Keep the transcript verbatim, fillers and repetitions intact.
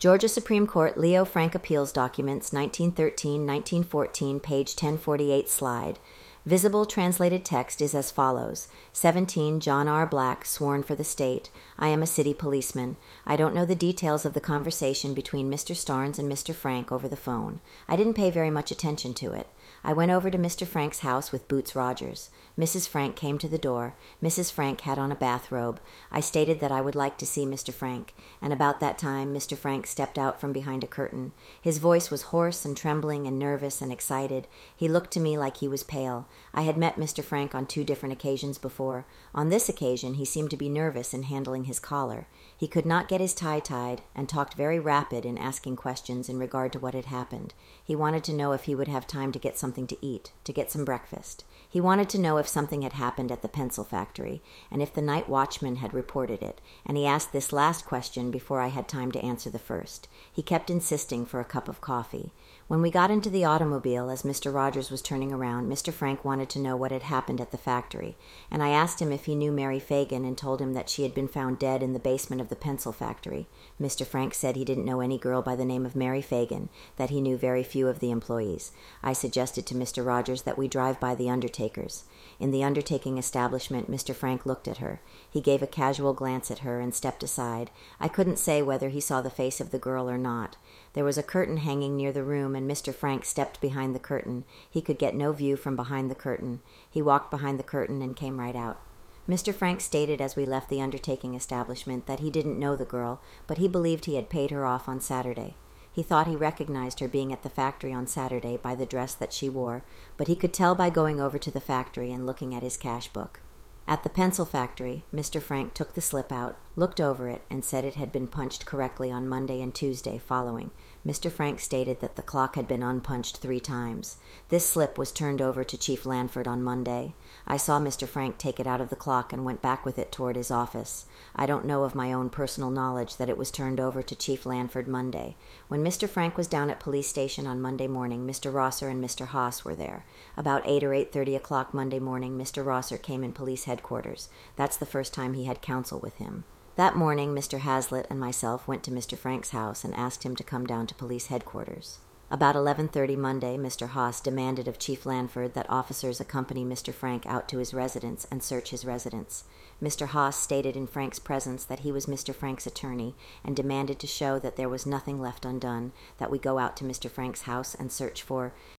Georgia Supreme Court Leo Frank Appeals Documents, nineteen thirteen to nineteen fourteen, page ten forty-eight slide. Visible translated text is as follows. seventeen John R. Black, sworn for the state. I am a city policeman. I don't know the details of the conversation between Mister Starnes and Mister Frank over the phone. I didn't pay very much attention to it. I went over to Mister Frank's house with Boots Rogers. Missus Frank came to the door. Missus Frank had on a bathrobe. I stated that I would like to see Mister Frank, and about that time Mister Frank stepped out from behind a curtain. His voice was hoarse and trembling and nervous and excited. He looked to me like he was pale. I had met Mister Frank on two different occasions before. On this occasion he seemed to be nervous in handling his collar. He could not get his tie tied, and talked very rapid in asking questions in regard to what had happened. He wanted to know if he would have time to get something to eat, to get some breakfast. He wanted to know if something had happened at the pencil factory, and if the night watchman had reported it, and he asked this last question before I had time to answer the first. He kept insisting for a cup of coffee. When we got into the automobile, as Mister Rogers was turning around, Mister Frank wanted to know what had happened at the factory, and I asked him if he knew Mary Fagan and told him that she had been found dead in the basement of the pencil factory. Mister Frank said he didn't know any girl by the name of Mary Fagan, that he knew very few of the employees. I suggested to Mister Rogers that we drive by the undertakers. In the undertaking establishment, Mister Frank looked at her. He gave a casual glance at her and stepped aside. I couldn't say whether he saw the face of the girl or not. There was a curtain hanging near the room, and Mister Frank stepped behind the curtain. He could get no view from behind the curtain. He walked behind the curtain and came right out. Mister Frank stated as we left the undertaking establishment that he didn't know the girl, but he believed he had paid her off on Saturday. He thought he recognized her being at the factory on Saturday by the dress that she wore, but he could tell by going over to the factory and looking at his cash book. At the pencil factory, Mister Frank took the slip out, looked over it, and said it had been punched correctly on Monday and Tuesday following. Mister Frank stated that the clock had been unpunched three times. This slip was turned over to Chief Lanford on Monday. I saw Mister Frank take it out of the clock and went back with it toward his office. I don't know of my own personal knowledge that it was turned over to Chief Lanford Monday. When Mister Frank was down at police station on Monday morning, Mister Rosser and Mister Haas were there. About eight or eight thirty o'clock Monday morning, Mister Rosser came in police headquarters. That's the first time he had counsel with him. That morning, Mister Hazlitt and myself went to Mister Frank's house and asked him to come down to police headquarters. About eleven thirty Monday, Mister Haas demanded of Chief Lanford that officers accompany Mister Frank out to his residence and search his residence. Mister Haas stated in Frank's presence that he was Mister Frank's attorney and demanded to show that there was nothing left undone, that we go out to Mister Frank's house and search for